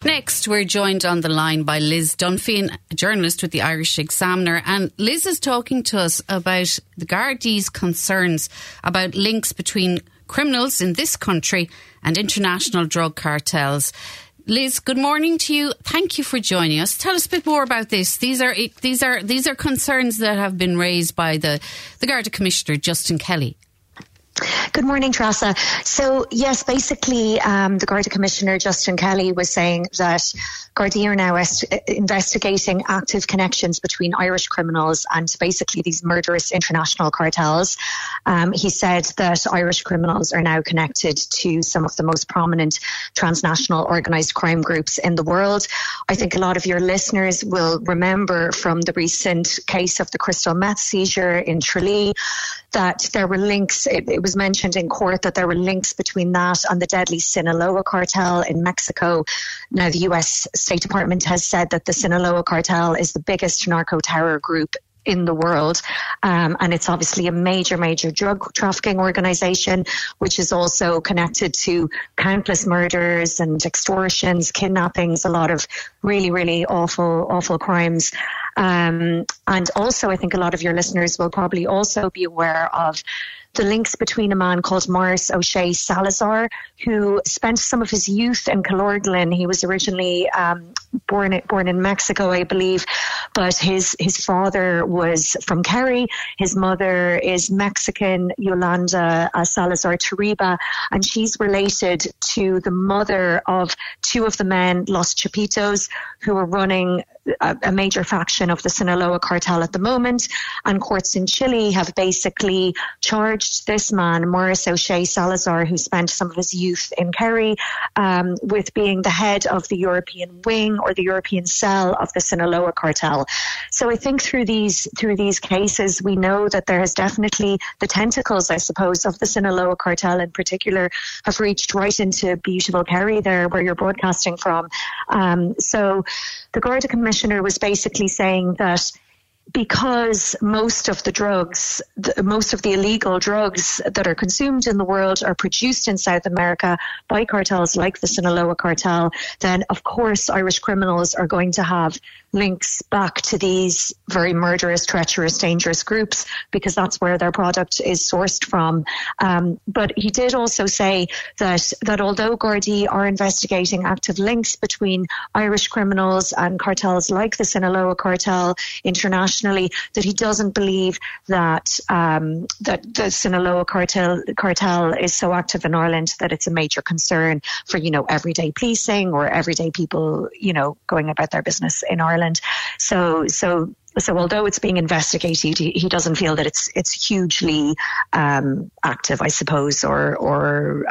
Next, we're joined on the line by Liz Dunphy, a journalist with the Irish Examiner. And Liz is talking to us about the Gardaí's concerns about links between criminals in this country and international drug cartels. Liz, good morning to you. Thank you for joining us. Tell us a bit more about this. These are concerns that have been raised by the Garda Commissioner, Justin Kelly. Good morning, Trasa. So, yes, basically, the Garda Commissioner, Justin Kelly, was saying that Gardaí are now investigating active connections between Irish criminals and basically these murderous international cartels. He said that Irish criminals are now connected to some of the most prominent transnational organised crime groups in the world. I think a lot of your listeners will remember from the recent case of the crystal meth seizure in Tralee that there were links. It was mentioned in court that there were links between that and the deadly Sinaloa cartel in Mexico. Now, the US State Department has said that the Sinaloa cartel is the biggest narco-terror group in the world, and it's obviously a major drug trafficking organisation, which is also connected to countless murders and extortions, kidnappings, a lot of really awful crimes. And also, I think a lot of your listeners will probably also be aware of the links between a man called Morris O'Shea Salazar, who spent some of his youth in Killorglin. He was originally born in Mexico, I believe, but his father was from Kerry. His mother is Mexican, Yolanda Salazar Tariba, and she's related to the mother of two of the men, Los Chapitos, who are running a major faction of the Sinaloa cartel at the moment. And courts in Chile have basically charged this man, Morris O'Shea Salazar, who spent some of his youth in Kerry, with being the head of the European wing or the European cell of the Sinaloa cartel. So I think through these cases, we know that there has definitely the tentacles, I suppose, of the Sinaloa cartel in particular have reached right into beautiful Kerry there, where you're broadcasting from. So the Garda Commissioner was basically saying that because most of the illegal drugs that are consumed in the world are produced in South America by cartels like the Sinaloa cartel, then of course Irish criminals are going to have links back to these very murderous, treacherous, dangerous groups, because that's where their product is sourced from. But he did also say that although Gardaí are investigating active links between Irish criminals and cartels like the Sinaloa cartel internationally, that he doesn't believe that that the Sinaloa cartel is so active in Ireland that it's a major concern for, everyday policing or everyday people, going about their business in Ireland. So although it's being investigated, he doesn't feel that it's hugely active, I suppose, or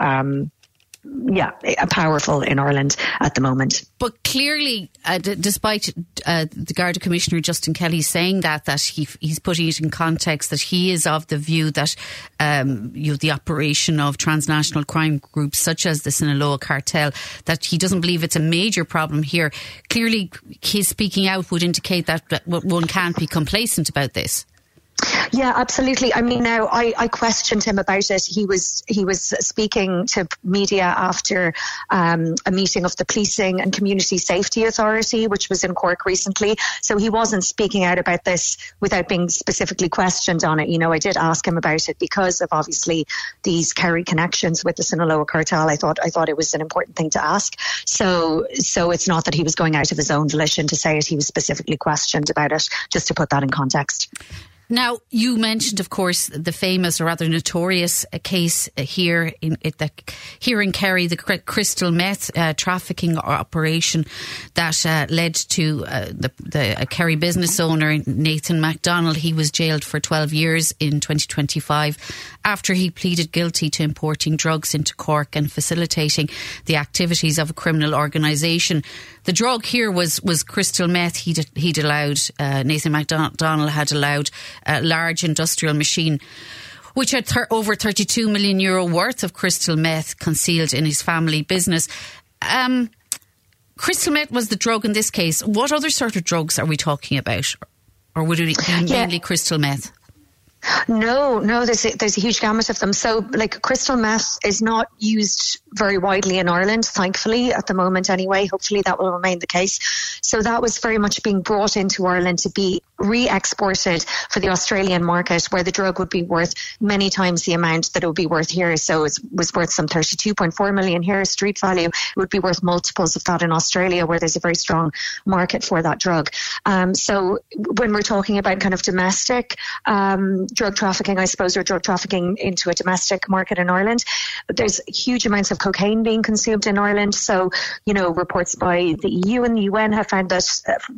powerful in Ireland at the moment. But clearly, despite the Garda Commissioner Justin Kelly saying that he's putting it in context that he is of the view that the operation of transnational crime groups such as the Sinaloa cartel, that he doesn't believe it's a major problem here. Clearly, his speaking out would indicate that one can't be complacent about this. Yeah, absolutely. I mean, now I questioned him about it. He was speaking to media after a meeting of the Policing and Community Safety Authority, which was in Cork recently. So he wasn't speaking out about this without being specifically questioned on it. I did ask him about it because of obviously these Kerry connections with the Sinaloa cartel. I thought it was an important thing to ask. So it's not that he was going out of his own volition to say it. He was specifically questioned about it, just to put that in context. Now, you mentioned, of course, the famous or rather notorious case here in Kerry, the crystal meth trafficking operation that led to a Kerry business owner, Nathan MacDonald. He was jailed for 12 years in 2025 after he pleaded guilty to importing drugs into Cork and facilitating the activities of a criminal organisation. The drug here was crystal meth. He'd allowed, Nathan MacDonald had allowed a large industrial machine which had over €32 million worth of crystal meth concealed in his family business. Crystal meth was the drug in this case. What other sort of drugs are we talking about? Or would it be mainly crystal meth? No, there's a huge gamut of them. So, like, crystal meth is not used very widely in Ireland, thankfully, at the moment anyway. Hopefully that will remain the case. So that was very much being brought into Ireland to be re-exported for the Australian market, where the drug would be worth many times the amount that it would be worth here. So it was worth some 32.4 million here, street value. It would be worth multiples of that in Australia, where there's a very strong market for that drug. So when we're talking about kind of domestic drug trafficking, I suppose, or drug trafficking into a domestic market in Ireland, there's huge amounts of cocaine being consumed in Ireland. So, reports by the EU and the UN have found that,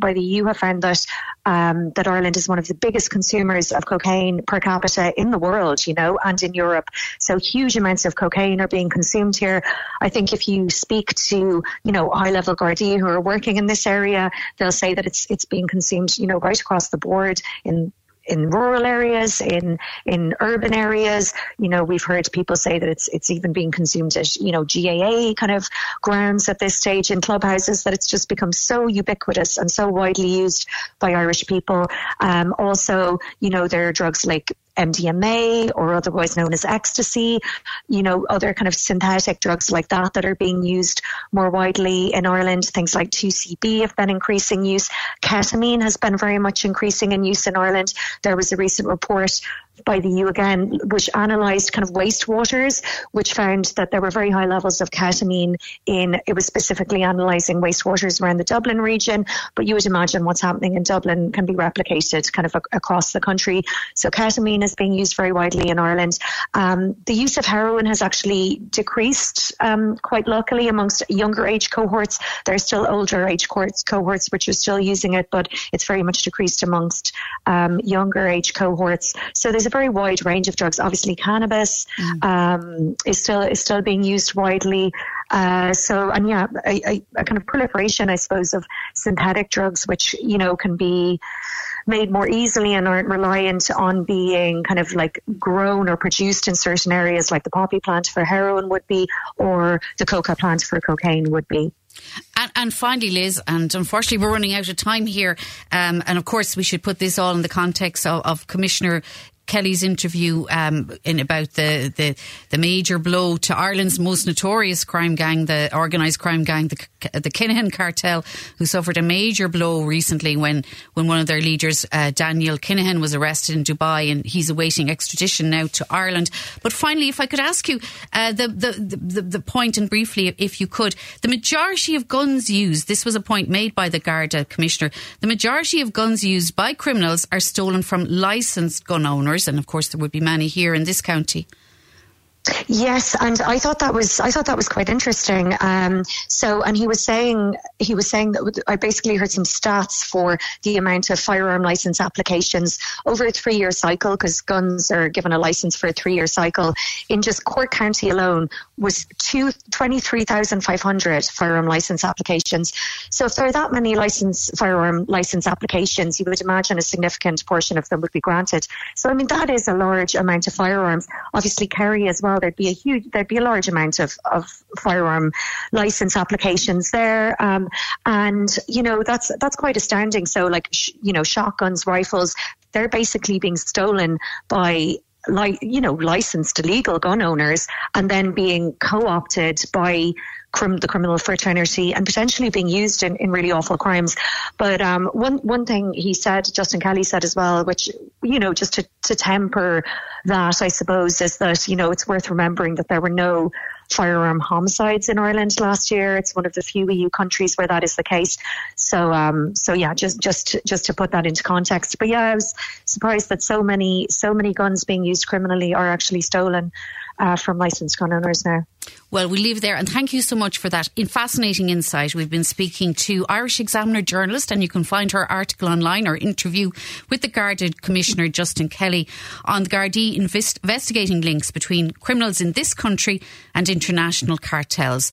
that Ireland is one of the biggest consumers of cocaine per capita in the world, and in Europe. So huge amounts of cocaine are being consumed here. I think if you speak to, high-level Gardaí who are working in this area, they'll say that it's being consumed, right across the board in rural areas, in urban areas. We've heard people say that it's even being consumed at, GAA kind of grounds at this stage in clubhouses, that it's just become so ubiquitous and so widely used by Irish people. Also, there are drugs like MDMA, or otherwise known as ecstasy, other kind of synthetic drugs like that are being used more widely in Ireland. Things like 2CB have been increasing use. Ketamine has been very much increasing in use in Ireland. There was a recent report by the EU again, which analysed kind of wastewaters, which found that there were very high levels of ketamine it was specifically analysing wastewaters around the Dublin region, but you would imagine what's happening in Dublin can be replicated kind of across the country. So ketamine is being used very widely in Ireland. The use of heroin has actually decreased quite luckily amongst younger age cohorts. There are still older age cohorts which are still using it, but it's very much decreased amongst younger age cohorts. So there's a very wide range of drugs. Obviously, cannabis is still being used widely. A kind of proliferation, I suppose, of synthetic drugs, which can be made more easily and aren't reliant on being kind of like grown or produced in certain areas, like the poppy plant for heroin would be, or the coca plant for cocaine would be. And finally, Liz, and unfortunately we're running out of time here, and of course we should put this all in the context of Commissioner Kelly's interview in about the major blow to Ireland's most notorious crime gang, the organised crime gang, the Kinahan cartel, who suffered a major blow recently when one of their leaders, Daniel Kinahan, was arrested in Dubai, and he's awaiting extradition now to Ireland. But finally, if I could ask you the point, and briefly, if you could, the majority of guns used, this was a point made by the Garda Commissioner, the majority of guns used by criminals are stolen from licensed gun owners, and of course there would be many here in this county. Yes, and I thought that was quite interesting. And he was saying that I basically heard some stats for the amount of firearm license applications over a 3-year cycle, because guns are given a license for a 3-year cycle. In just Cork County alone was 23,500 firearm license applications. So if there are that many firearm license applications, you would imagine a significant portion of them would be granted. So I mean, that is a large amount of firearms. Obviously, Kerry as well. There'd be a large amount of firearm license applications there, and that's quite astounding. So shotguns, rifles, they're basically being stolen by licensed illegal gun owners, and then being co-opted by the criminal fraternity and potentially being used in really awful crimes. But one thing he said, Justin Kelly said as well, which, just to temper that, I suppose, is that, it's worth remembering that there were no firearm homicides in Ireland last year. It's one of the few EU countries where that is the case. So just to put that into context. But yeah, I was surprised that so many guns being used criminally are actually stolen from licensed gun owners now. Well, we'll leave there, and thank you so much for that fascinating insight. We've been speaking to Irish Examiner journalist, and you can find her article online, or interview with the Garda Commissioner Justin Kelly, on the Gardaí investigating links between criminals in this country and international cartels.